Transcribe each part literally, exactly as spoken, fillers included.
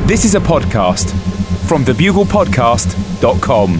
This is a podcast from the bugle podcast dot com.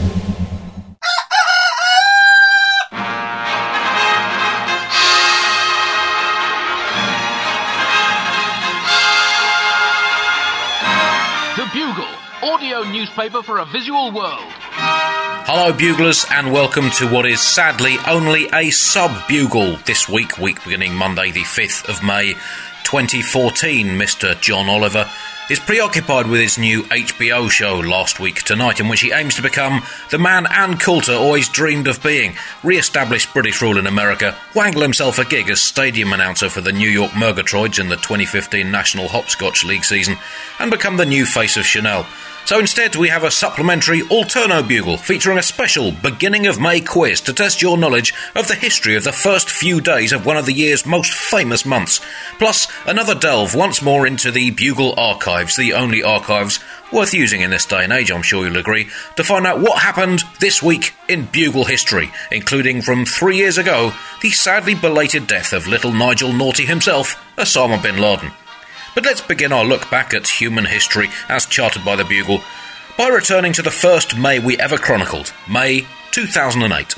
The Bugle, audio newspaper for a visual world. Hello Buglers, and welcome to what is sadly only a sub-bugle this week, week beginning Monday the fifth of May twenty fourteen. Mister John Oliver is preoccupied with his new H B O show Last Week Tonight, in which he aims to become the man Ann Coulter always dreamed of being, re-establish British rule in America, wangle himself a gig as stadium announcer for the New York Murgatroyds in the twenty fifteen National Hopscotch League season, and become the new face of Chanel. So instead we have a supplementary Alterno Bugle featuring a special beginning of May quiz to test your knowledge of the history of the first few days of one of the year's most famous months. Plus another delve once more into the Bugle archives, the only archives worth using in this day and age, I'm sure you'll agree, to find out what happened this week in Bugle history, including from three years ago, the sadly belated death of little Nigel Naughty himself, Osama bin Laden. But let's begin our look back at human history as charted by the Bugle by returning to the first May we ever chronicled, May two thousand eight.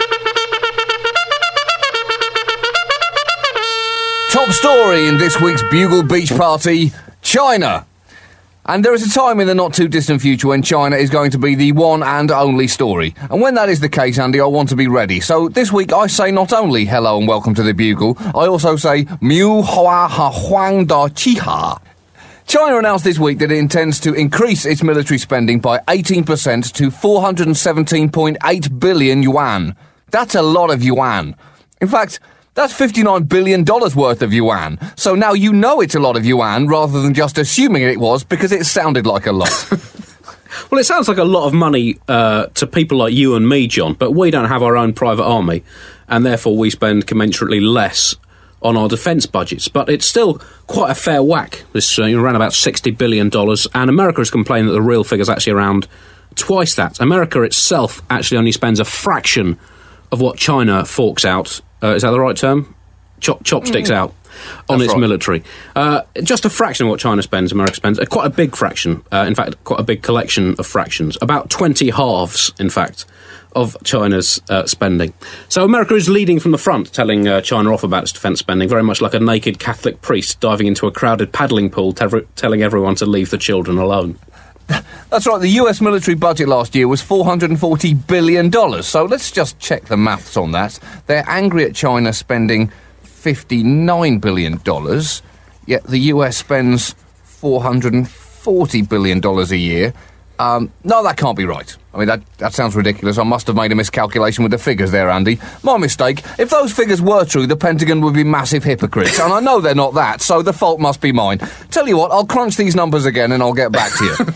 Top story in this week's Bugle Beach Party, China. And there is a time in the not-too-distant future when China is going to be the one and only story. And when that is the case, Andy, I want to be ready. So this week I say not only hello and welcome to the Bugle, I also say Miu Hua Ha Huang Da Chi Ha. China announced this week that it intends to increase its military spending by eighteen percent to four hundred seventeen point eight billion yuan. That's a lot of yuan. In fact, that's fifty-nine billion dollars worth of yuan. So now you know it's a lot of yuan rather than just assuming it was because it sounded like a lot. Well, it sounds like a lot of money uh, to people like you and me, John, but we don't have our own private army, and therefore we spend commensurately less on our defence budgets. But it's still quite a fair whack. This uh, around about sixty billion dollars, and America has complained that the real figure's actually around twice that. America itself actually only spends a fraction of what China forks out. Uh, is that the right term? Chop, chopsticks mm. out on That's its right. military. Uh, just a fraction of what China spends, America spends. Uh, quite a big fraction. Uh, in fact, quite a big collection of fractions. About twenty halves, in fact, of China's uh, spending. So America is leading from the front, telling uh, China off about its defence spending, very much like a naked Catholic priest diving into a crowded paddling pool, te- telling everyone to leave the children alone. That's right, the U S military budget last year was four hundred forty billion dollars, so let's just check the maths on that. They're angry at China spending fifty-nine billion dollars, yet the U S spends four hundred forty billion dollars a year. Um, no, that can't be right. I mean, that, that sounds ridiculous. I must have made a miscalculation with the figures there, Andy. My mistake. If those figures were true, the Pentagon would be massive hypocrites, and I know they're not that, so the fault must be mine. Tell you what, I'll crunch these numbers again and I'll get back to you.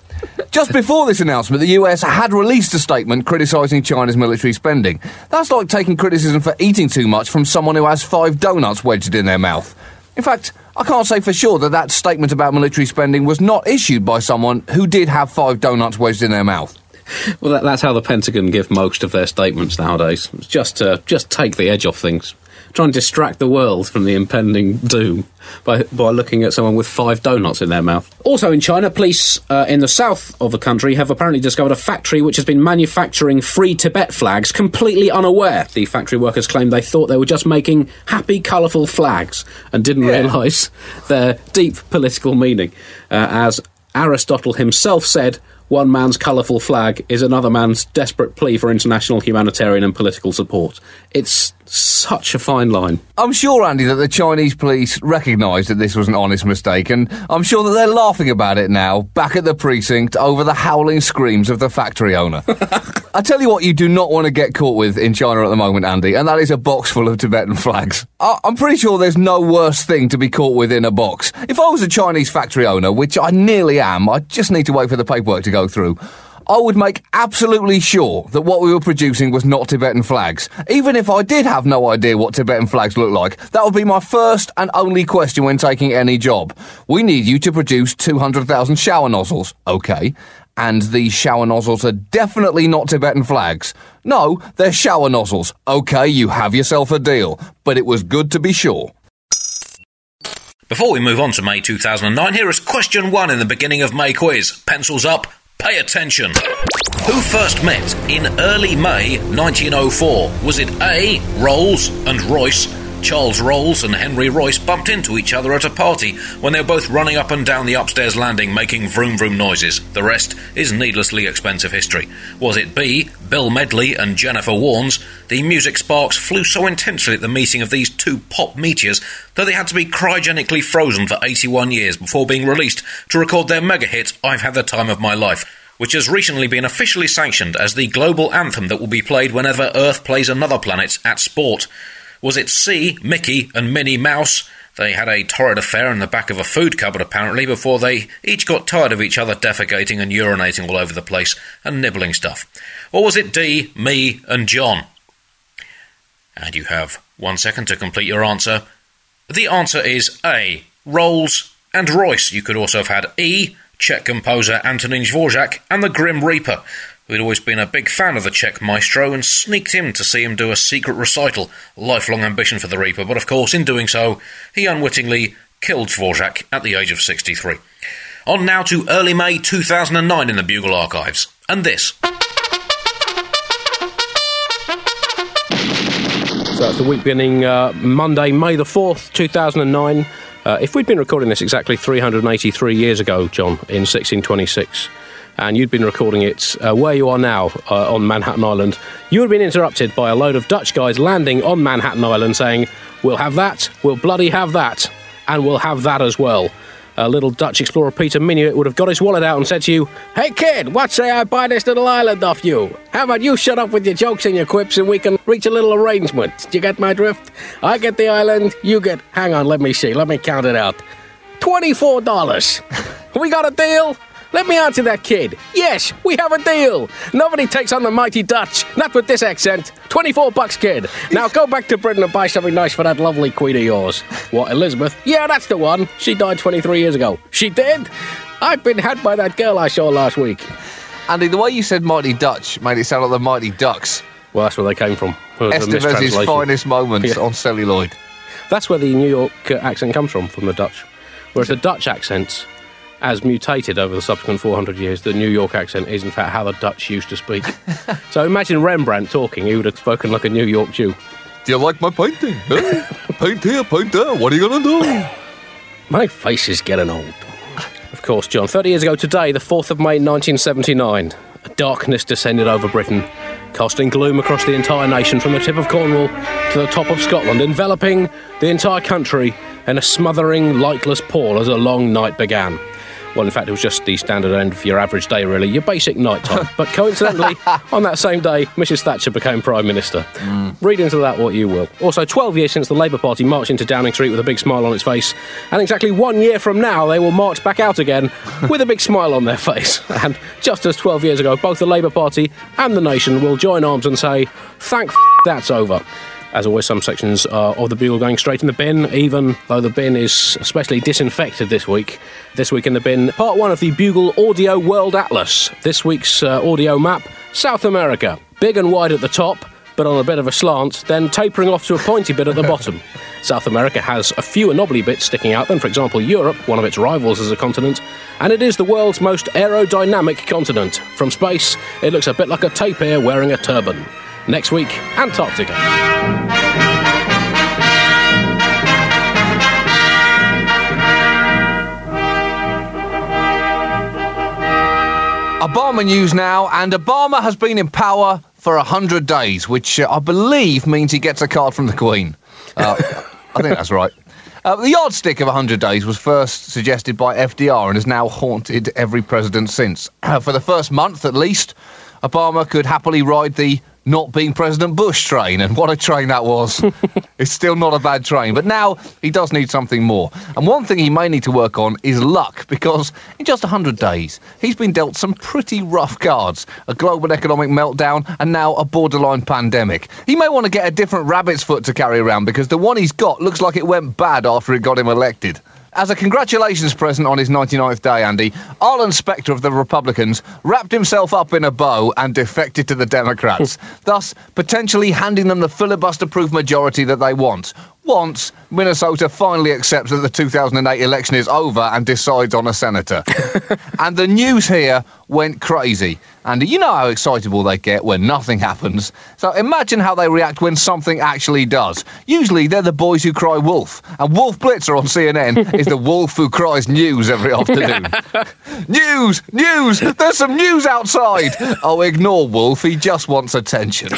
Just before this announcement, the U S had released a statement criticising China's military spending. That's like taking criticism for eating too much from someone who has five donuts wedged in their mouth. In fact, I can't say for sure that that statement about military spending was not issued by someone who did have five donuts wedged in their mouth. Well, that, that's how the Pentagon give most of their statements nowadays. It's just to just take the edge off things. Try and distract the world from the impending doom by by looking at someone with five donuts in their mouth. Also in China, police uh, in the south of the country have apparently discovered a factory which has been manufacturing free Tibet flags completely unaware. The factory workers claimed they thought they were just making happy, colourful flags and didn't yeah. realise their deep political meaning. Uh, as Aristotle himself said, one man's colourful flag is another man's desperate plea for international humanitarian and political support. It's such a fine line. I'm sure, Andy, that the Chinese police recognised that this was an honest mistake, and I'm sure that they're laughing about it now, back at the precinct, over the howling screams of the factory owner. I tell you what you do not want to get caught with in China at the moment, Andy, and that is a box full of Tibetan flags. I- I'm pretty sure there's no worse thing to be caught with in a box. If I was a Chinese factory owner, which I nearly am, I just need to wait for the paperwork to go through, I would make absolutely sure that what we were producing was not Tibetan flags. Even if I did have no idea what Tibetan flags look like, that would be my first and only question when taking any job. We need you to produce two hundred thousand shower nozzles. OK. And these shower nozzles are definitely not Tibetan flags. No, they're shower nozzles. OK, you have yourself a deal. But it was good to be sure. Before we move on to May two thousand nine, here is question one in the beginning of May quiz. Pencils up, pay attention. Who first met in early May nineteen oh four? Was it A, Rolls and Royce? Charles Rolls and Henry Royce bumped into each other at a party when they were both running up and down the upstairs landing making vroom vroom noises. The rest is needlessly expensive history. Was it B, Bill Medley and Jennifer Warnes? The music sparks flew so intensely at the meeting of these two pop meteors that they had to be cryogenically frozen for eighty-one years before being released to record their mega hit I've Had the Time of My Life, which has recently been officially sanctioned as the global anthem that will be played whenever Earth plays another planet at sport. Was it C, Mickey and Minnie Mouse? They had a torrid affair in the back of a food cupboard apparently before they each got tired of each other defecating and urinating all over the place and nibbling stuff. Or was it D, me and John? And you have one second to complete your answer. The answer is A, Rolls and Royce. You could also have had E, Czech composer Antonín Dvořák and the Grim Reaper, who'd always been a big fan of the Czech maestro and sneaked in to see him do a secret recital, lifelong ambition for the Reaper, but of course in doing so he unwittingly killed Dvořák at the age of sixty-three. On now to early May two thousand nine in the Bugle archives, and this. So that's the week beginning uh, Monday, May the fourth, two thousand nine. Uh, if we'd been recording this exactly three hundred eighty-three years ago, John, in sixteen twenty-six, and you'd been recording it uh, where you are now uh, on Manhattan Island, you would have been interrupted by a load of Dutch guys landing on Manhattan Island saying, we'll have that, we'll bloody have that, and we'll have that as well. Uh, little Dutch explorer Peter Minuit would have got his wallet out and said to you, hey kid, what say I buy this little island off you? How about you shut up with your jokes and your quips and we can reach a little arrangement? Do you get my drift? I get the island, you get... Hang on, let me see, let me count it out. twenty-four dollars. We got a deal? Let me answer that, kid. Yes, we have a deal. Nobody takes on the mighty Dutch. Not with this accent. twenty-four bucks, kid. Now go back to Britain and buy something nice for that lovely queen of yours. What, Elizabeth? Yeah, that's the one. She died twenty-three years ago. She did? I've been had by that girl I saw last week. Andy, the way you said mighty Dutch made it sound like the mighty Ducks. Well, that's where they came from. Estevez's finest moments yeah. on celluloid. That's where the New York uh, accent comes from, from the Dutch. Whereas the Dutch accent... as mutated over the subsequent four hundred years, the New York accent is in fact how the Dutch used to speak. So imagine Rembrandt talking, he would have spoken like a New York Jew. Do you like my painting? Huh? Paint here, paint there, what are you going to do? My face is getting old. Of course, John, thirty years ago today, the fourth of May nineteen seventy-nine, darkness descended over Britain, casting gloom across the entire nation from the tip of Cornwall to the top of Scotland, enveloping the entire country in a smothering, lightless pall as a long night began. Well, in fact, it was just the standard end for your average day, really, your basic night time. But coincidentally, on that same day, Missus Thatcher became Prime Minister. Mm. Read into that what you will. Also, twelve years since the Labour Party marched into Downing Street with a big smile on its face, and exactly one year from now, they will march back out again with a big smile on their face. And just as twelve years ago, both the Labour Party and the nation will join arms and say, thank f*** that's over. As always, some sections uh, of the Bugle going straight in the bin, even though the bin is especially disinfected this week. This week in the bin, part one of the Bugle Audio World Atlas. This week's uh, audio map, South America. Big and wide at the top, but on a bit of a slant, then tapering off to a pointy bit at the bottom. South America has a fewer knobbly bits sticking out than, for example, Europe, one of its rivals as a continent, and it is the world's most aerodynamic continent. From space, it looks a bit like a tapir wearing a turban. Next week, Antarctica. Obama news now, and Obama has been in power for one hundred days, which uh, I believe means he gets a card from the Queen. Uh, I think that's right. Uh, the yardstick of one hundred days was first suggested by F D R and has now haunted every president since. Uh, for the first month, at least, Obama could happily ride the not being President Bush train, and what a train that was. It's still not a bad train, but now he does need something more. And one thing he may need to work on is luck, because in just one hundred days, he's been dealt some pretty rough cards. A global economic meltdown, and now a borderline pandemic. He may want to get a different rabbit's foot to carry around, because the one he's got looks like it went bad after it got him elected. As a congratulations present on his ninety-ninth day, Andy, Arlen Specter of the Republicans wrapped himself up in a bow and defected to the Democrats, thus potentially handing them the filibuster-proof majority that they want. once Minnesota finally accepts that the two thousand eight election is over and decides on a senator. And the news here went crazy. And you know how excitable they get when nothing happens. So imagine how they react when something actually does. Usually they're the boys who cry wolf. And Wolf Blitzer on C N N is the wolf who cries news every afternoon. News! News! There's some news outside! Oh, ignore Wolf. He just wants attention.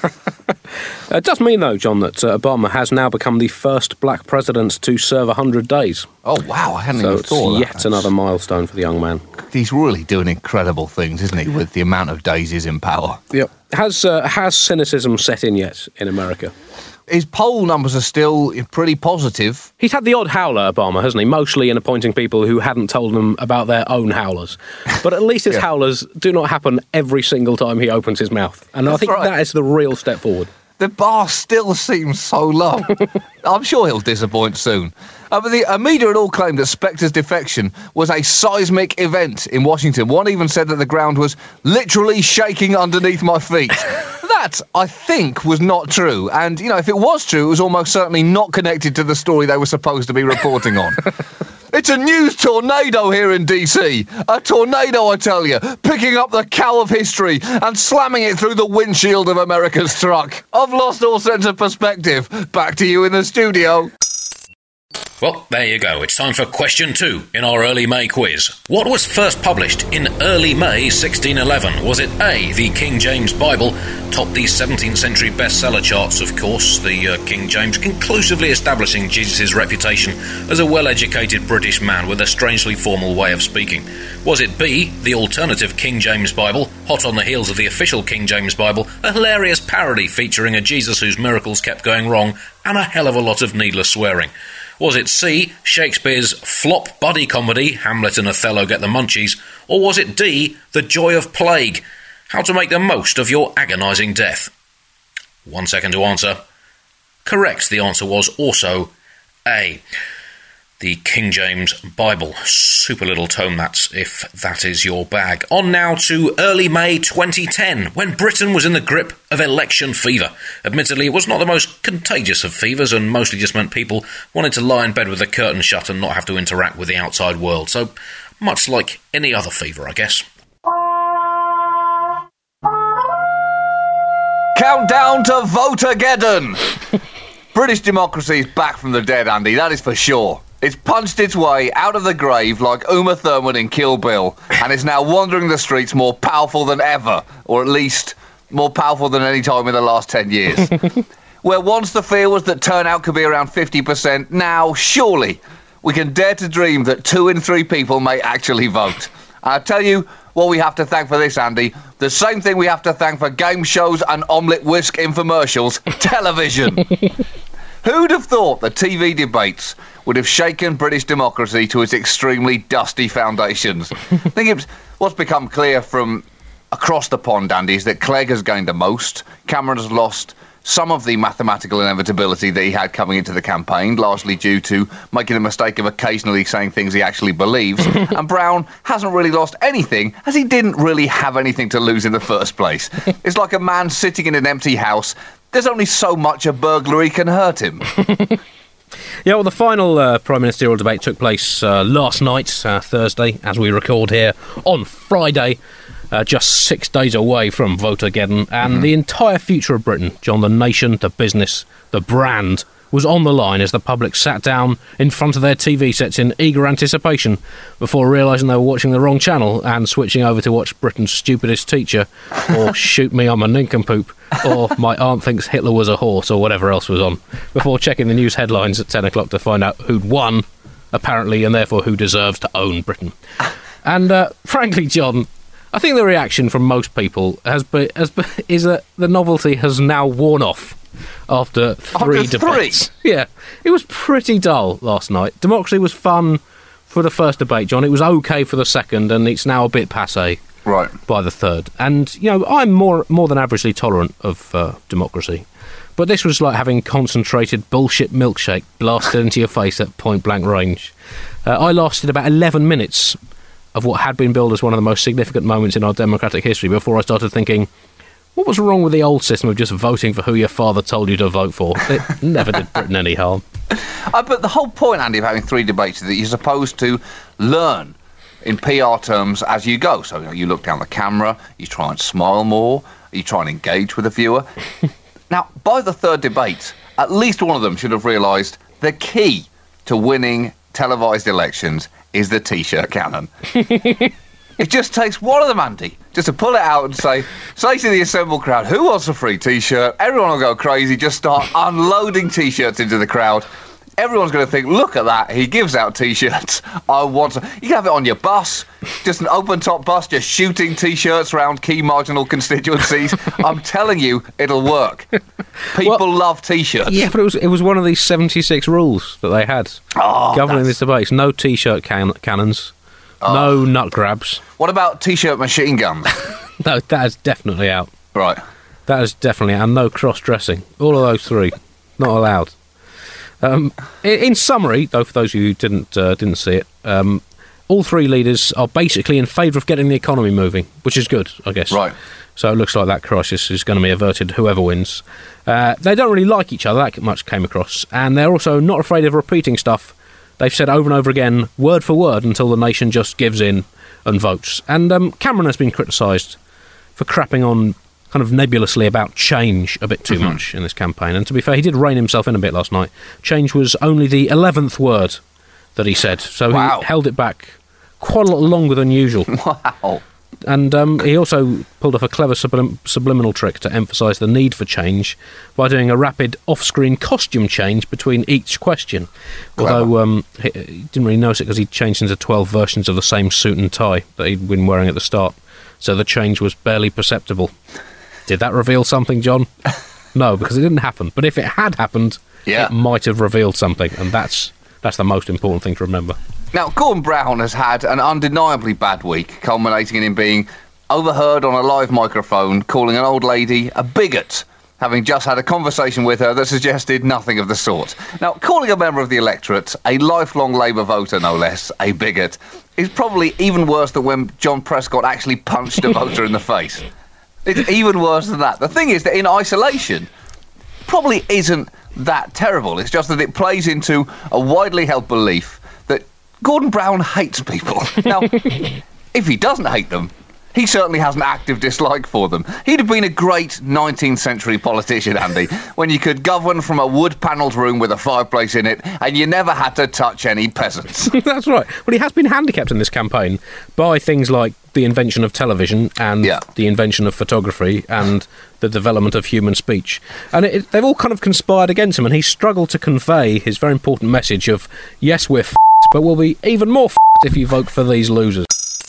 It does mean, though, John, that uh, Obama has now become the first black president to serve one hundred days. Oh, wow, I hadn't so even thought of that. yet another milestone for the young man. He's really doing incredible things, isn't he, with the amount of days he's in power. Yep. Has, uh, has cynicism set in yet in America? His poll numbers are still pretty positive. He's had the odd howler, Obama, hasn't he? Mostly in appointing people who hadn't told him about their own howlers. But at least his yeah. howlers do not happen every single time he opens his mouth. And That's I think right. that is the real step forward. The bar still seems so low. I'm sure he'll disappoint soon. Uh, but the uh, media had all claimed that Spector's defection was a seismic event in Washington. One even said that the ground was literally shaking underneath my feet. That, I think, was not true. And, you know, if it was true, it was almost certainly not connected to the story they were supposed to be reporting on. It's a news tornado here in D C. A tornado, I tell you, picking up the cow of history and slamming it through the windshield of America's truck. I've lost all sense of perspective. Back to you in the studio. Well, there you go. It's time for question two in our early May quiz. What was first published in early May sixteen eleven? Was it A, the King James Bible, topped the seventeenth century bestseller charts, of course, the uh, King James conclusively establishing Jesus' reputation as a well-educated British man with a strangely formal way of speaking? Was it B, the alternative King James Bible, hot on the heels of the official King James Bible, a hilarious parody featuring a Jesus whose miracles kept going wrong, and a hell of a lot of needless swearing? Was it C, Shakespeare's flop buddy comedy, Hamlet and Othello Get the Munchies? Or was it D, The Joy of Plague, how to make the most of your agonising death? One second to answer. Correct, the answer was also A, the King James Bible. Super little tome, that's, if that is your bag. On now to early May twenty ten, when Britain was in the grip of election fever. Admittedly, it was not the most contagious of fevers, and mostly just meant people wanted to lie in bed with the curtain shut and not have to interact with the outside world. So, much like any other fever, I guess. Countdown to Votageddon! British democracy is back from the dead, Andy, that is for sure. It's punched its way out of the grave like Uma Thurman in Kill Bill, and is now wandering the streets more powerful than ever, or at least more powerful than any time in the last ten years. Where once the fear was that turnout could be around fifty percent, now, surely, we can dare to dream that two in three people may actually vote. I'll tell you what we have to thank for this, Andy. The same thing we have to thank for game shows and omelette whisk infomercials. Television. Who'd have thought the T V debates would have shaken British democracy to its extremely dusty foundations? I think it's what's become clear from across the pond, Andy, is that Clegg has gained the most. Cameron has lost some of the mathematical inevitability that he had coming into the campaign, largely due to making the mistake of occasionally saying things he actually believes. And Brown hasn't really lost anything, as he didn't really have anything to lose in the first place. It's like a man sitting in an empty house. There's only so much a burglary can hurt him. Yeah, well, the final uh, Prime Ministerial debate took place uh, last night, uh, Thursday, as we record here, on Friday, uh, just six days away from Votageddon, and mm-hmm. the entire future of Britain, John, the nation, the business, the brand, was on the line as the public sat down in front of their T V sets in eager anticipation before realising they were watching the wrong channel and switching over to watch Britain's Stupidest Teacher, or Shoot Me, I'm a Nincompoop, or My Aunt Thinks Hitler Was a Horse, or whatever else was on, before checking the news headlines at ten o'clock to find out who'd won, apparently, and therefore who deserves to own Britain. And uh, frankly, John, I think the reaction from most people has been, has been, is that the novelty has now worn off after three after debates. Three? Yeah, it was pretty dull last night. Democracy was fun for the first debate, John. It was okay for the second, and it's now a bit passé right. by the third. And, you know, I'm more more than averagely tolerant of uh, democracy. But this was like having concentrated bullshit milkshake blasted into your face at point-blank range. Uh, I lasted about eleven minutes of what had been billed as one of the most significant moments in our democratic history before I started thinking, What was wrong with the old system of just voting for who your father told you to vote for? It never did Britain any harm. Uh, but the whole point, Andy, of having three debates is that you're supposed to learn in P R terms as you go. So you know, you look down the camera, you try and smile more, you try and engage with the viewer. Now, by the third debate, at least one of them should have realised the key to winning televised elections is the T-shirt cannon. It just takes one of them, Andy, just to pull it out and say, say to the assembled crowd, who wants a free T-shirt? Everyone will go crazy, just start unloading T-shirts into the crowd. Everyone's going to think, look at that, he gives out T-shirts. I want to... You can have it on your bus, just an open-top bus, just shooting T-shirts around key marginal constituencies. I'm telling you, it'll work. People well, love T-shirts. Yeah, but it was it was one of these seventy-six rules that they had oh, governing this debate. No T-shirt can- cannons, oh. no nut grabs. What about T-shirt machine guns? No, that is definitely out. Right. That is definitely out. And no cross-dressing. All of those three, not allowed. Um, in, in summary, though, for those of you who didn't uh, didn't see it, um, all three leaders are basically in favour of getting the economy moving, which is good, I guess. Right. So it looks like that crisis is going to be averted, whoever wins. Uh, they don't really like each other, that much came across, and they're also not afraid of repeating stuff they've said over and over again, word for word, until the nation just gives in and votes. And um, Cameron has been criticised for crapping on kind of nebulously about change a bit too mm-hmm. much in this campaign. And to be fair, he did rein himself in a bit last night. Change was only the eleventh word that he said, so wow. he held it back quite a lot longer than usual. Wow. And um, he also pulled off a clever sublim- subliminal trick to emphasise the need for change by doing a rapid off-screen costume change between each question. Clever. Although um, he, he didn't really notice it because he'd changed into twelve versions of the same suit and tie that he'd been wearing at the start. So the change was barely perceptible. Did that reveal something, John? No, because it didn't happen. But if it had happened, yeah. it might have revealed something, and that's that's the most important thing to remember. Now, Gordon Brown has had an undeniably bad week, culminating in him being overheard on a live microphone, calling an old lady a bigot, having just had a conversation with her that suggested nothing of the sort. Now, calling a member of the electorate, a lifelong Labour voter no less, a bigot, is probably even worse than when John Prescott actually punched a voter in the face. It's even worse than that. The thing is that in isolation, probably isn't that terrible. It's just that it plays into a widely held belief that Gordon Brown hates people. Now, if he doesn't hate them, he certainly has an active dislike for them. He'd have been a great nineteenth century politician, Andy, when you could govern from a wood-panelled room with a fireplace in it, and you never had to touch any peasants. That's right. Well, he has been handicapped in this campaign by things like the invention of television and yeah. the invention of photography and the development of human speech. And it, they've all kind of conspired against him, and he's struggled to convey his very important message of, yes, we're f***ed, but we'll be even more f***ed if you vote for these losers.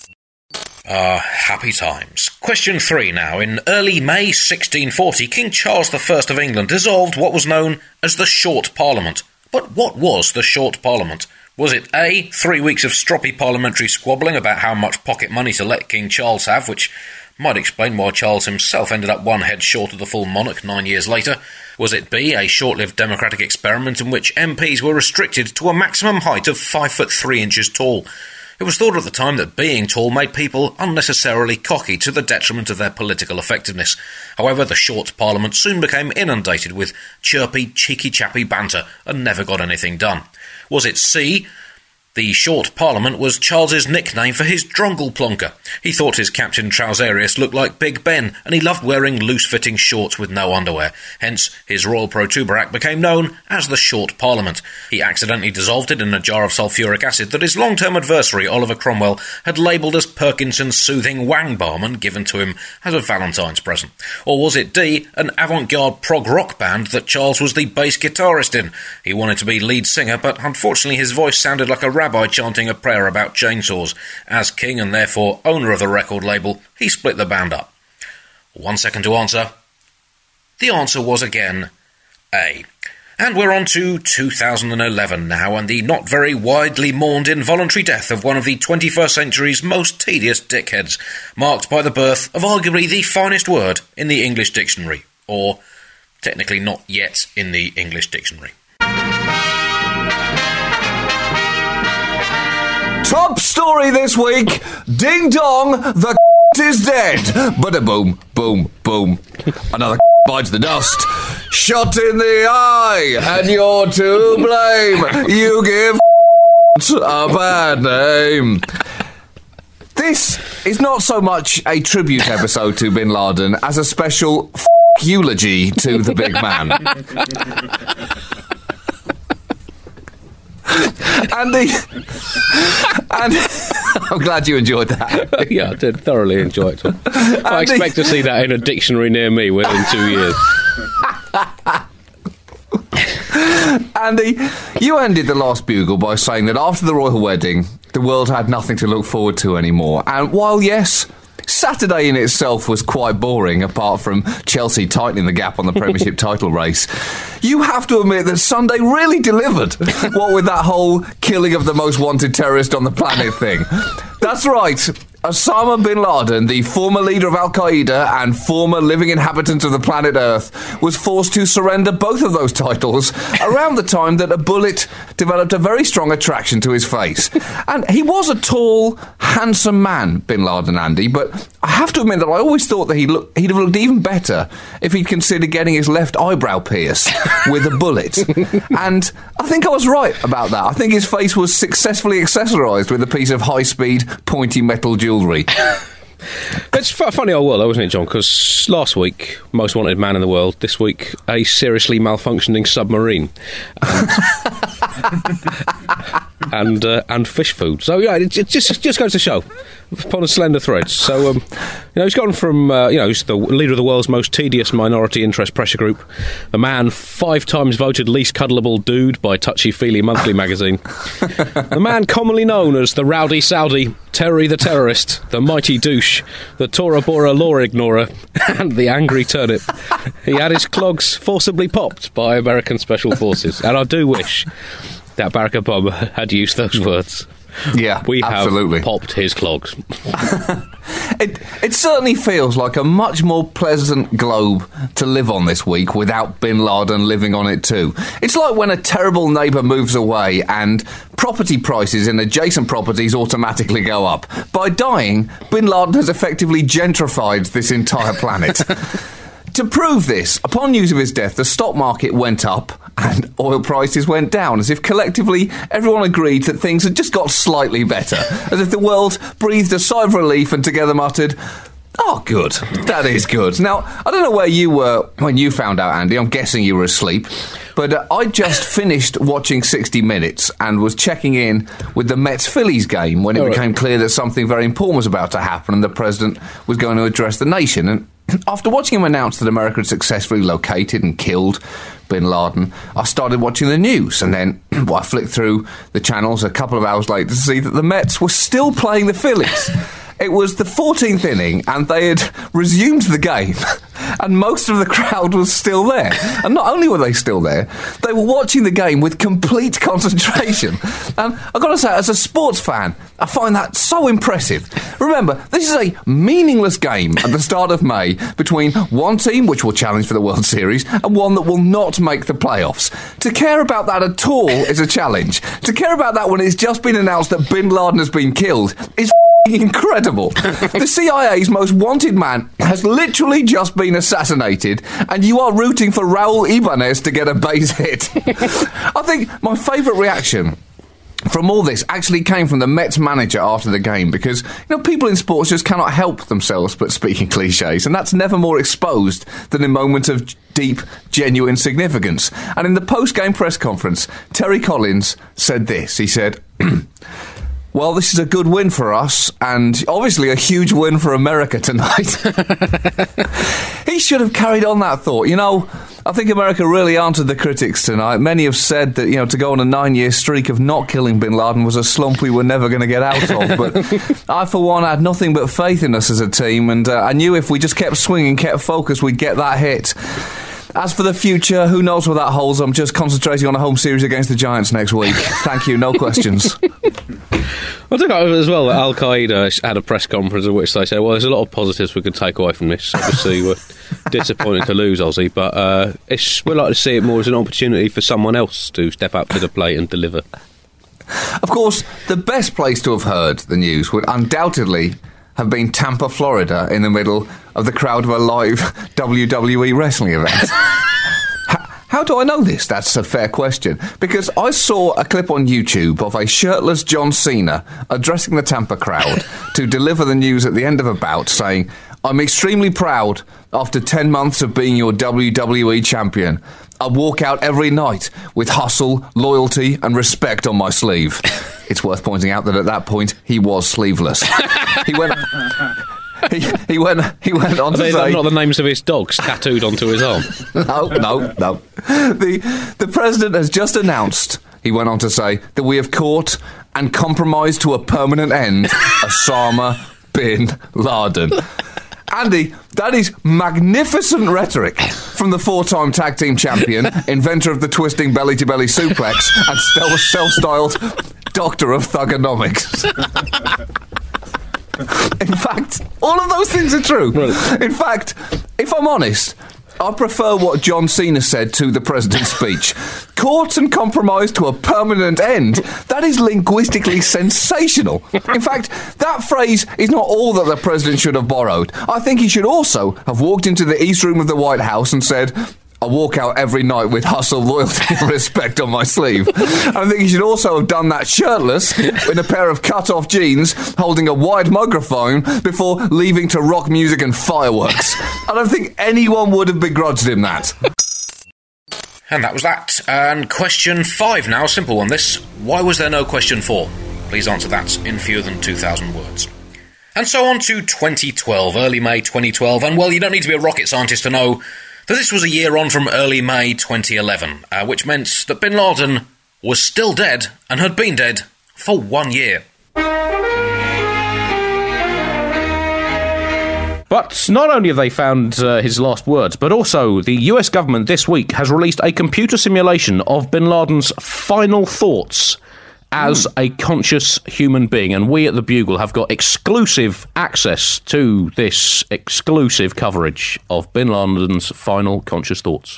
Ah, uh, happy times. Question three now. In early May sixteen forty, King Charles the First of England dissolved what was known as the Short Parliament. But what was the Short Parliament? Was it A, three weeks of stroppy parliamentary squabbling about how much pocket money to let King Charles have, which might explain why Charles himself ended up one head short of the full monarch nine years later? Was it B, a short-lived democratic experiment in which M Ps were restricted to a maximum height of five foot three inches tall? It was thought at the time that being tall made people unnecessarily cocky to the detriment of their political effectiveness. However, the Short Parliament soon became inundated with chirpy, cheeky-chappy banter and never got anything done. Was it C? The Short Parliament was Charles's nickname for his drongle plonker. He thought his Captain Trouserius looked like Big Ben, and he loved wearing loose-fitting shorts with no underwear. Hence, his Royal Protuberact became known as the Short Parliament. He accidentally dissolved it in a jar of sulphuric acid that his long-term adversary, Oliver Cromwell, had labelled as Perkinson's soothing wang balm and given to him as a Valentine's present. Or was it D, an avant-garde prog rock band that Charles was the bass guitarist in? He wanted to be lead singer, but unfortunately his voice sounded like a rabbi chanting a prayer about chainsaws. As king and therefore owner of the record label, he split the band up. One second to answer. The answer was again A. And we're on to two thousand eleven now, and the not very widely mourned involuntary death of one of the twenty-first century's most tedious dickheads, marked by the birth of arguably the finest word in the English dictionary, or technically not yet in the English dictionary. Top story this week, ding dong, the is dead. Bada boom, boom, boom. Another bites the dust. Shot in the eye, and you're to blame. You give a bad name. This is not so much a tribute episode to Bin Laden as a special f- eulogy to the big man. Andy, and I'm glad you enjoyed that. Yeah, I did thoroughly enjoy it. I Andy, expect to see that in a dictionary near me within two years. Andy, you ended the last Bugle by saying that after the royal wedding, the world had nothing to look forward to anymore. And while, yes, Saturday in itself was quite boring, apart from Chelsea tightening the gap on the Premiership title race, you have to admit that Sunday really delivered, what with that whole killing of the most wanted terrorist on the planet thing. That's right. Osama bin Laden, the former leader of Al-Qaeda and former living inhabitant of the planet Earth, was forced to surrender both of those titles around the time that a bullet developed a very strong attraction to his face. And he was a tall, handsome man, bin Laden, Andy, but I have to admit that I always thought that he'd, look, he'd have looked even better if he'd considered getting his left eyebrow pierced with a bullet. And I think I was right about that. I think his face was successfully accessorised with a piece of high-speed, pointy metal jewellery. It's a funny old world, though, isn't it, John? Because last week, most wanted man in the world. This week, a seriously malfunctioning submarine. And, and, uh, and fish food. So, yeah, it, it just, just goes to show. Upon a slender thread. So, um, you know, he's gone from, uh, you know, he's the leader of the world's most tedious minority interest pressure group, the man five times voted least cuddleable dude by Touchy Feely Monthly magazine, the man commonly known as the Rowdy Saudi, Terry the Terrorist, the Mighty Douche, the Tora Bora Law Ignorer, and the Angry Turnip. He had his clogs forcibly popped by American Special Forces, and I do wish that Barack Obama had used those words. Yeah, we have absolutely popped his clogs. it, it certainly feels like a much more pleasant globe to live on this week without Bin Laden living on it too. It's like when a terrible neighbour moves away and property prices in adjacent properties automatically go up. By dying, Bin Laden has effectively gentrified this entire planet. To prove this, upon news of his death, the stock market went up and oil prices went down, as if collectively everyone agreed that things had just got slightly better, as if the world breathed a sigh of relief and together muttered, "Oh, good, that is good." Now, I don't know where you were when you found out, Andy. I'm guessing you were asleep. But uh, I just finished watching sixty minutes and was checking in with the Mets-Phillies game when it All became right. clear that something very important was about to happen and the president was going to address the nation. And after watching him announce that America had successfully located and killed Bin Laden, I started watching the news, and then well, I flicked through the channels a couple of hours later to see that the Mets were still playing the Phillies. It was the fourteenth inning, and they had resumed the game, and most of the crowd was still there. And not only were they still there, they were watching the game with complete concentration. And I've got to say, as a sports fan, I find that so impressive. Remember, this is a meaningless game at the start of May between one team, which will challenge for the World Series, and one that will not make the playoffs. To care about that at all is a challenge. To care about that when it's just been announced that Bin Laden has been killed is incredible. The C I A's most wanted man has literally just been assassinated, and you are rooting for Raul Ibanez to get a base hit. I think my favourite reaction from all this actually came from the Mets manager after the game, because, you know, people in sports just cannot help themselves but speak in cliches, and that's never more exposed than in moments of deep, genuine significance. And in the post-game press conference, Terry Collins said this. He said, "Well, this is a good win for us, and obviously a huge win for America tonight." He should have carried on that thought. You know, I think America really answered the critics tonight. Many have said that, you know, to go on a nine-year streak of not killing Bin Laden was a slump we were never going to get out of. But I, for one, had nothing but faith in us as a team, and uh, I knew if we just kept swinging, kept focused, we'd get that hit. As for the future, who knows where that holds? I'm just concentrating on a home series against the Giants next week. Thank you, no questions. I think as well that Al-Qaeda had a press conference in which they said, well, there's a lot of positives we could take away from this. Obviously, we're disappointed to lose Aussie, but uh, it's, we'd like to see it more as an opportunity for someone else to step up to the plate and deliver. Of course, the best place to have heard the news would undoubtedly have been Tampa, Florida, in the middle of the crowd of a live W W E wrestling event? How do I know this? That's a fair question. Because I saw a clip on YouTube of a shirtless John Cena addressing the Tampa crowd to deliver the news at the end of a bout, saying, "I'm extremely proud after ten months of being your W W E champion. I walk out every night with hustle, loyalty and respect on my sleeve." It's worth pointing out that at that point, he was sleeveless. He went... He, he went. He went on Are to they say, not the names of his dogs tattooed onto his arm? No, no, no. The the president has just announced, he went on to say, that we have caught and compromised to a permanent end Osama bin Laden. Andy, that is magnificent rhetoric from the four-time tag team champion, inventor of the twisting belly-to-belly suplex, and self-styled doctor of thugonomics. In fact, all of those things are true. Right. In fact, if I'm honest, I prefer what John Cena said to the president's speech. Caught and compromised to a permanent end. That is linguistically sensational. In fact, that phrase is not all that the president should have borrowed. I think he should also have walked into the East Room of the White House and said, "I walk out every night with hustle, loyalty and respect on my sleeve." I think he should also have done that shirtless, in a pair of cut-off jeans, holding a wide microphone before leaving to rock music and fireworks. I don't think anyone would have begrudged him that. And that was that. And question five now, simple one this. Why was there no question four? Please answer that in fewer than two thousand words. And so on to twenty twelve, early May twenty twelve, and well, you don't need to be a rocket scientist to know that this was a year on from early May twenty eleven, uh, which meant that bin Laden was still dead and had been dead for one year. But not only have they found uh, his last words, but also the U S government this week has released a computer simulation of bin Laden's final thoughts as a conscious human being, and we at the Bugle have got exclusive access to this exclusive coverage of bin Laden's final conscious thoughts.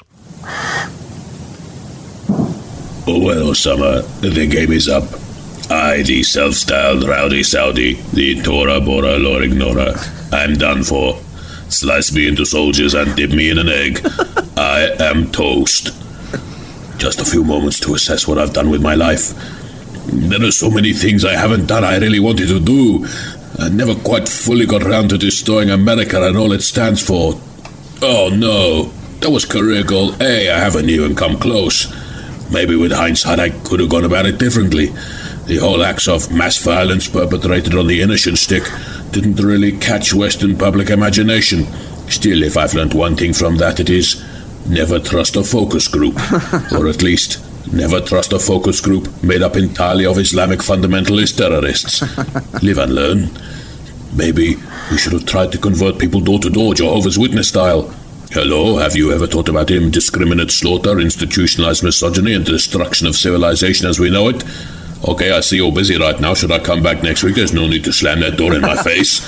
Oh well, Osama, the game is up. I, the self-styled rowdy Saudi, the Tora Bora Lord Ignora, I'm done for. Slice me into soldiers and dip me in an egg. I am toast. Just a few moments to assess what I've done with my life. There are so many things I haven't done I really wanted to do. I never quite fully got around to destroying America and all it stands for. Oh no, that was career goal A. I haven't even come close. Maybe with hindsight I could have gone about it differently. The whole acts of mass violence perpetrated on the innocent stick didn't really catch Western public imagination. Still, if I've learned one thing from that, it is never trust a focus group. Or at least, never trust a focus group made up entirely of Islamic fundamentalist terrorists. Live and learn. Maybe we should have tried to convert people door to door, Jehovah's Witness style. Hello, have you ever thought about indiscriminate slaughter, institutionalized misogyny, and destruction of civilization as we know it? Okay, I see you're busy right now. Should I come back next week? There's no need to slam that door in my face.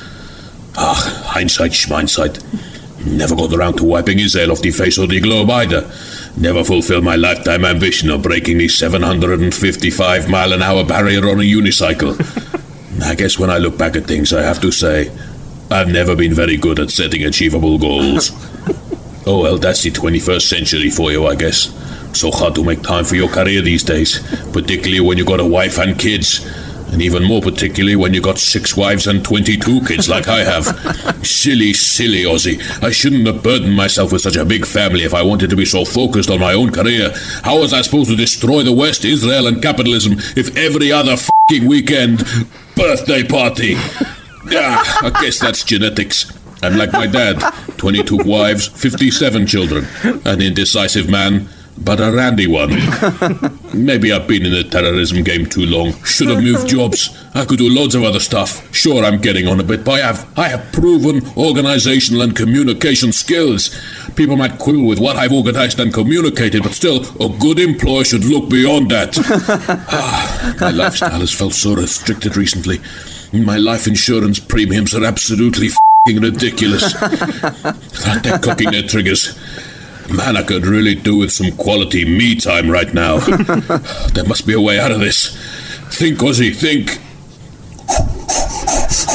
Ah, hindsight, schmindsight. Never got around to wiping Israel off the face of the globe either. Never fulfilled my lifetime ambition of breaking the seven hundred fifty-five mile an hour barrier on a unicycle. I guess when I look back at things, I have to say, I've never been very good at setting achievable goals. Oh well, that's the twenty-first century for you, I guess. So hard to make time for your career these days, particularly when you got a wife and kids. And even more particularly when you got six wives and twenty-two kids like I have. Silly, silly Aussie. I shouldn't have burdened myself with such a big family if I wanted to be so focused on my own career. How was I supposed to destroy the West, Israel and capitalism if every other f***ing weekend birthday party? Ah, I guess that's genetics. I'm like my dad. twenty-two wives, fifty-seven children. An indecisive man, but a randy one. Maybe I've been in the terrorism game too long. Should have moved jobs. I could do loads of other stuff. Sure, I'm getting on a bit, but I have, I have proven organizational and communication skills. People might quibble with what I've organized and communicated, but still, a good employer should look beyond that. Ah, my lifestyle has felt so restricted recently. My life insurance premiums are absolutely f***ing ridiculous. They're cooking their triggers. Man, I could really do with some quality me time right now. There must be a way out of this. Think, Ozzy, think.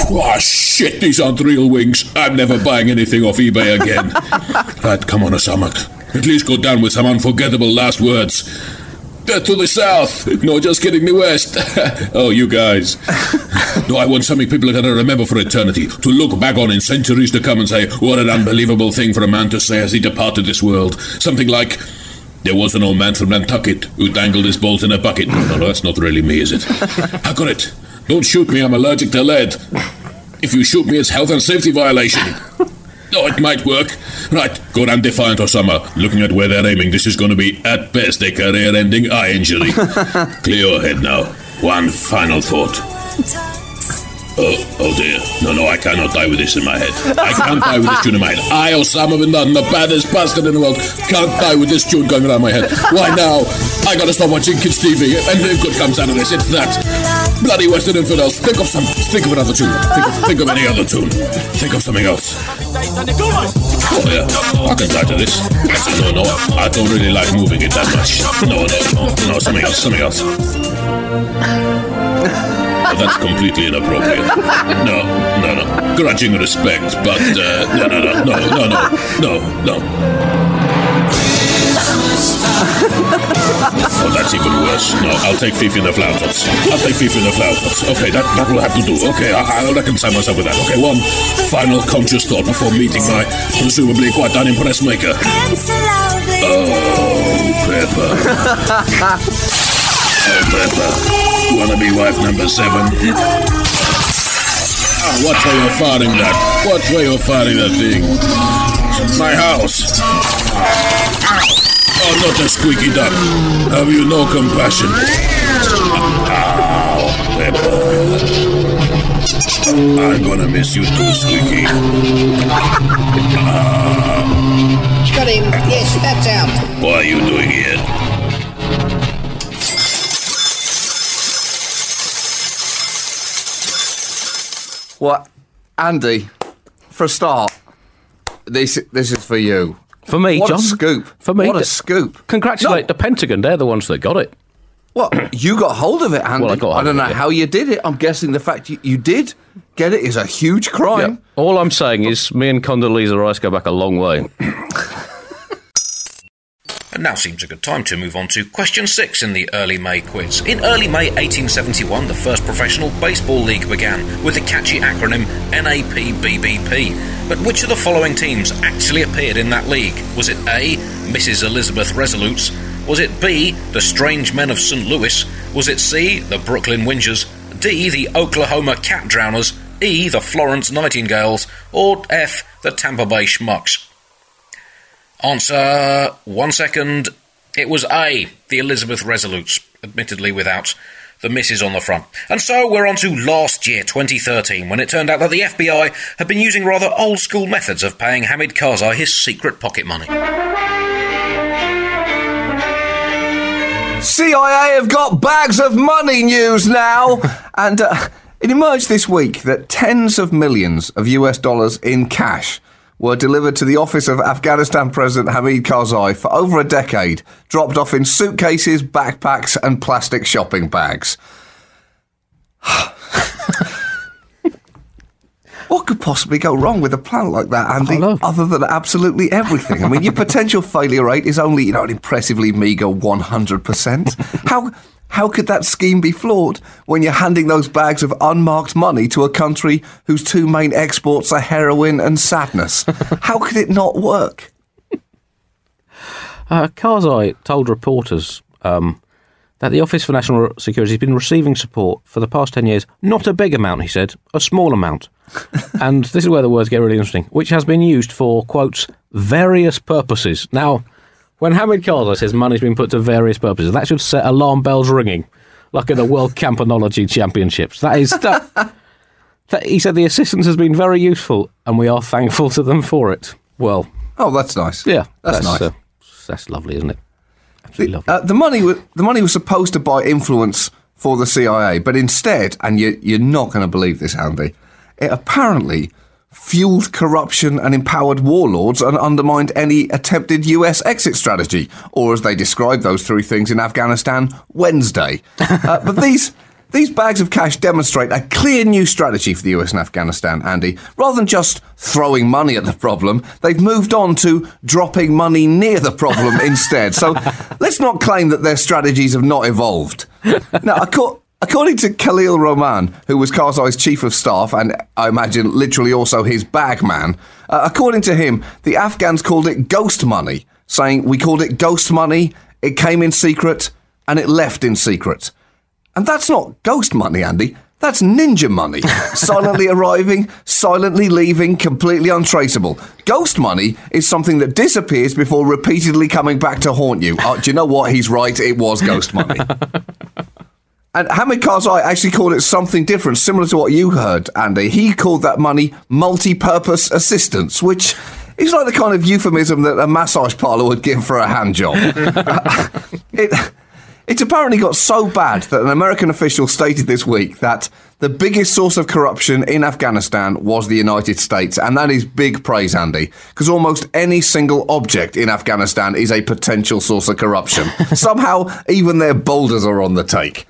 Oh, shit, these aren't real wings. I'm never buying anything off eBay again. Right, come on, Osama. At least go down with some unforgettable last words. Uh, to the south. No, just kidding, the west. Oh, you guys. No, I want something people are going to remember for eternity. To look back on in centuries to come and say, what an unbelievable thing for a man to say as he departed this world. Something like, there was an old man from Nantucket who dangled his balls in a bucket. No, no, no, that's not really me, is it? I got it. Don't shoot me, I'm allergic to lead. If you shoot me, it's health and safety violation. Oh, it might work. Right, go down Defiant Osama. Looking at where they're aiming, this is going to be, at best, a career-ending eye injury. Clear your head now. One final thought. Oh, oh dear. No, no, I cannot die with this in my head. I can't die with this tune in my head. I, Osama bin Laden, the baddest bastard in the world, can't die with this tune going around my head. Why now? I gotta stop watching Kids T V. If anything good comes out of this, it's that. Bloody Western infidels. Think of some. Think of another tune. Think of, think of any other tune. Think of something else. Oh, yeah. I can die to this. Actually, no, no. I don't really like moving it that much. No, no, no. No, something else. Something else. Oh, that's completely inappropriate. No, no, no. Grudging respect, but, uh, no, no, no, no, no, no, no, no. Oh, that's even worse. No, I'll take Fifi and the Flautots. I'll take Fifi and the Flautots. Okay, that, that will have to do. Okay, I, I'll reconcile myself with that. Okay, one final conscious thought before meeting my presumably quite unimpressed maker. Oh, Pepper. Oh, Pepper. Wanna be wife number seven? Oh, watch where you're firing that. Watch where you're firing that thing. My house. Oh, not a squeaky duck. Have you no compassion? Ow, Pepper. I'm gonna miss you too, Squeaky. Uh, Got him. Yes, that's out. what are you doing here? Well, Andy, for a start, this this is for you. For me, What John? a scoop. For me? What a th- scoop. Congratulate No. the Pentagon. They're the ones that got it. Well, you got hold of it, Andy. Well, I got hold don't of know it, yeah. how you did it. I'm guessing the fact you, you did get it is a huge crime. All I'm saying is me and Condoleezza Rice go back a long way. And now seems a good time to move on to question six in the early May quiz. In early May eighteen seventy-one, the first professional baseball league began with the catchy acronym N A P B B P. But which of the following teams actually appeared in that league? Was it A, Missus Elizabeth Resolutes? Was it B, the Strange Men of Saint Louis? Was it C, the Brooklyn Whingers? D, the Oklahoma Cat Drowners? E, the Florence Nightingales? Or F, the Tampa Bay Schmucks? Answer, one second. It was A, the Elizabeth Resolutes, admittedly without the misses on the front. And so we're on to last year, twenty thirteen, when it turned out that the F B I had been using rather old-school methods of paying Hamid Karzai his secret pocket money. C I A have got bags of money news now. and uh, it emerged this week that tens of millions of U S dollars in cash were delivered to the office of Afghanistan President Hamid Karzai for over a decade, dropped off in suitcases, backpacks and plastic shopping bags. What could possibly go wrong with a plan like that, Andy, other than absolutely everything? I mean, your potential failure rate is only, you know, an impressively meagre one hundred percent. How... How could that scheme be flawed when you're handing those bags of unmarked money to a country whose two main exports are heroin and sadness? How could it not work? Uh, Karzai told reporters um, that the Office for National Security has been receiving support for the past ten years. Not a big amount, he said, a small amount. And this is where the words get really interesting, which has been used for, quotes, various purposes. Now, when Hamid Karzai says money's been put to various purposes, that should set alarm bells ringing, like in the World Campanology Championships. That is, that, that, he said the assistance has been very useful, and we are thankful to them for it. Well, oh, that's nice. Yeah, that's, that's nice. Uh, that's lovely, isn't it? Absolutely the, lovely. uh, the money, was, the money was supposed to buy influence for the C I A, but instead, and you, you're not going to believe this, Andy, it apparently fueled corruption and empowered warlords and undermined any attempted U S exit strategy, or as they described those three things in Afghanistan, Wednesday. uh, but these These bags of cash demonstrate a clear new strategy for the U S and Afghanistan, Andy. Rather than just throwing money at the problem, they've moved on to dropping money near the problem instead. So let's not claim that their strategies have not evolved. Now, ac- according to Khalil Roman, who was Karzai's chief of staff and I imagine literally also his bag man, uh, according to him, the Afghans called it ghost money, saying, "We called it ghost money, it came in secret, and it left in secret." And that's not ghost money, Andy. That's ninja money. Silently arriving, silently leaving, completely untraceable. Ghost money is something that disappears before repeatedly coming back to haunt you. Uh, do you know what? He's right. It was ghost money. And Hamid Karzai actually called it something different, similar to what you heard, Andy. He called that money multi-purpose assistance, which is like the kind of euphemism that a massage parlour would give for a hand job. it... It's apparently got so bad that an American official stated this week that the biggest source of corruption in Afghanistan was the United States, and that is big praise, Andy, because almost any single object in Afghanistan is a potential source of corruption. Somehow, even their boulders are on the take.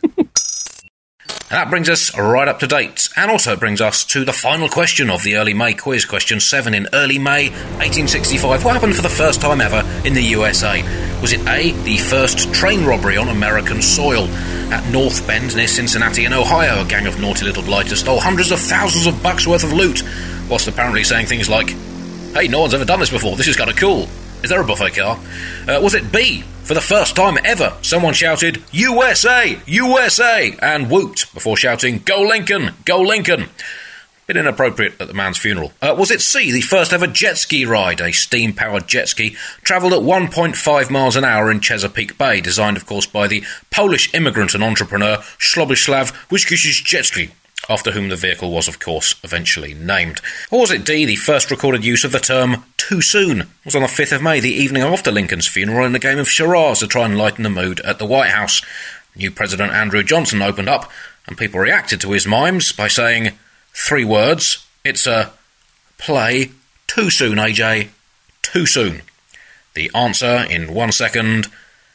And that brings us right up to date, and also brings us to the final question of the early May quiz, question seven. In early May eighteen sixty-five, what happened for the first time ever in the U S A? Was it A, the first train robbery on American soil? At North Bend, near Cincinnati in Ohio, a gang of naughty little blighters stole hundreds of thousands of bucks worth of loot, whilst apparently saying things like, "Hey, no one's ever done this before, this is kind of cool. Is there a buffet car?" Uh, was it B, for the first time ever, someone shouted, "U S A! U S A!" and whooped before shouting, "Go Lincoln! Go Lincoln!" Bit inappropriate at the man's funeral. Uh, was it C, the first ever jet ski ride? A steam-powered jet ski travelled at one point five miles an hour in Chesapeake Bay, designed, of course, by the Polish immigrant and entrepreneur Sloboslav Wyszkiewicz Jetski, after whom the vehicle was, of course, eventually named. Or was it D, the first recorded use of the term "too soon"? It was on the fifth of May, the evening after Lincoln's funeral, in a game of charades to try and lighten the mood at the White House. New President Andrew Johnson opened up, and people reacted to his mimes by saying, three words, it's a play, too soon, A J, too soon. The answer in one second,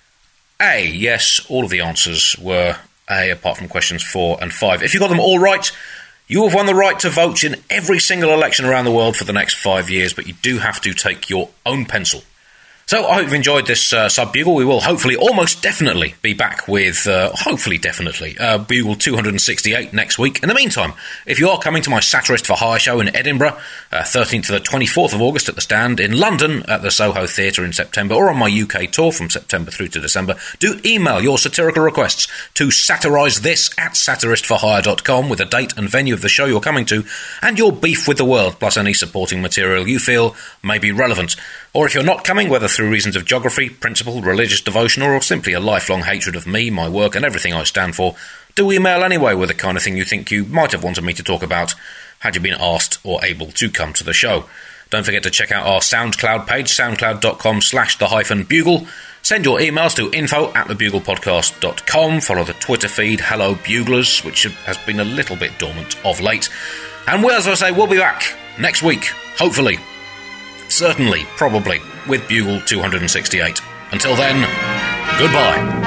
A. Yes, all of the answers were A, apart from questions four and five. If you got them all right, you have won the right to vote in every single election around the world for the next five years, but you do have to take your own pencil. So I hope you've enjoyed this uh, sub-bugle. We will hopefully, almost definitely, be back with, uh, hopefully definitely, uh, Bugle two hundred sixty-eight next week. In the meantime, if you are coming to my Satirist for Hire show in Edinburgh, uh, thirteenth to the twenty-fourth of August at the Stand, in London at the Soho Theatre in September, or on my U K tour from September through to December, do email your satirical requests to satirisethis at satirist for hire dot com with a date and venue of the show you're coming to, and your beef with the world, plus any supporting material you feel may be relevant. Or if you're not coming, whether through reasons of geography, principle, religious devotion, or simply a lifelong hatred of me, my work, and everything I stand for, do email anyway with the kind of thing you think you might have wanted me to talk about had you been asked or able to come to the show. Don't forget to check out our SoundCloud page, soundcloud.com slash the hyphen bugle. Send your emails to info at thebuglepodcast dot com. Follow the Twitter feed, Hello Buglers, which has been a little bit dormant of late. And well, as I say, we'll be back next week, hopefully. Certainly, probably, with Bugle two hundred sixty-eight. Until then, goodbye.